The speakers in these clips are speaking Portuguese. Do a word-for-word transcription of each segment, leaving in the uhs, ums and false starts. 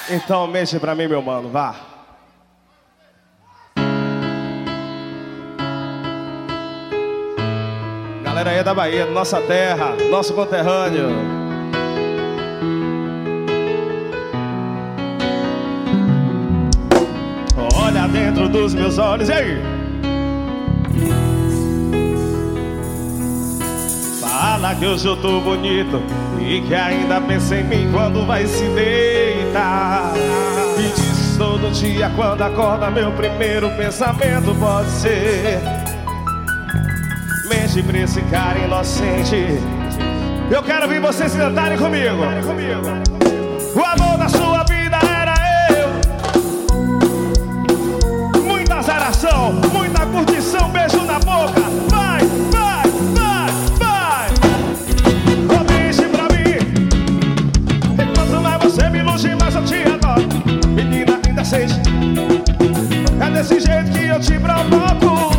Então mente pra mim, meu mano, vá. Galera aí é da Bahia, nossa terra, nosso conterrâneo. Olha dentro dos meus olhos, e aí? Fala que hoje eu tô bonito e que ainda pensa em mim quando vai se deitar. E diz todo dia quando acorda, meu primeiro pensamento pode ser: mente pra esse cara inocente. Eu quero ver vocês cantarem comigo. O amor da sua vida era eu. Muita azaração, muita curtição, beijo na boca. Vai, vai, vai, vai. Oh, mente pra mim. Enquanto mais você me ilude, mais eu te adoro. Menina, ainda sente. É desse jeito que eu te provoco.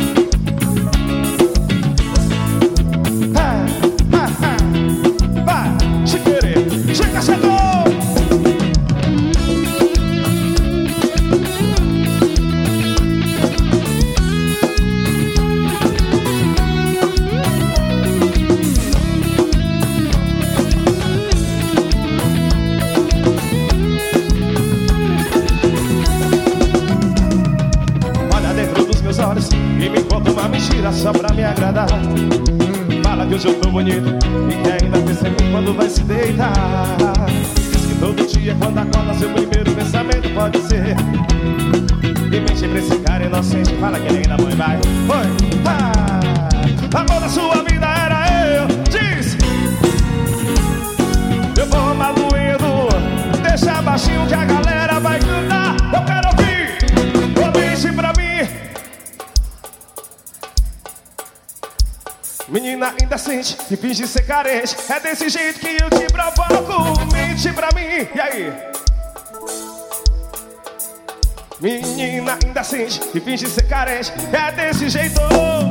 E me conta uma mentira só pra me agradar. Fala que hoje eu tô bonito e que ainda pensa em mim quando vai se deitar. Diz que todo dia quando acorda seu primeiro pensamento pode ser: e mente pra esse cara inocente. Fala que nem da mãe vai. Oi, ah, amor da sua vida era eu. Diz: eu vou maluindo, deixa baixinho que a galera vai cantar. Eu quero ouvir, oh, mente pra mim. Menina ainda sente e finge ser carente. É desse jeito que eu te provoco. Mente pra mim, e aí? Menina ainda sente e finge ser carente. É desse jeito.